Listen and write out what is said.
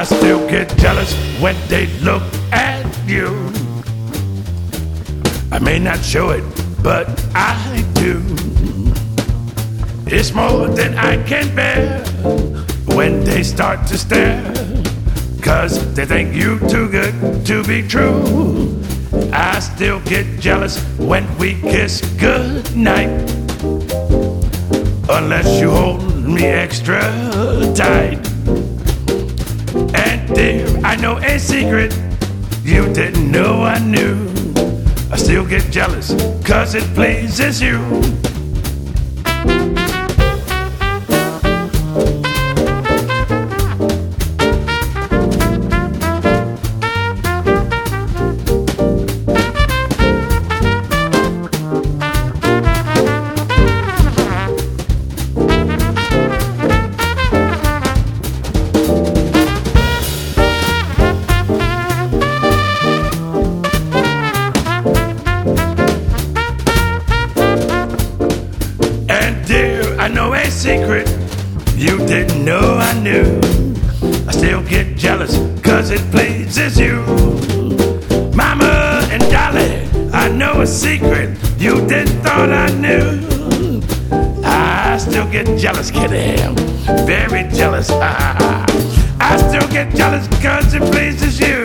I still get jealous when they look at you. I may not show it, but I do. It's more than I can bear when they start to stare, 'cause they think you too good to be true. I still get jealous when we kiss goodnight, unless you hold me extra tight. And dear, I know a secret you didn't know I knew. I still get jealous 'cause it pleases you. I know a secret you didn't know I knew. I still get jealous 'cause it pleases you. Mama and Dolly, I know a secret you didn't thought I knew. I still get jealous, kitty, very jealous. I still get jealous 'cause it pleases you.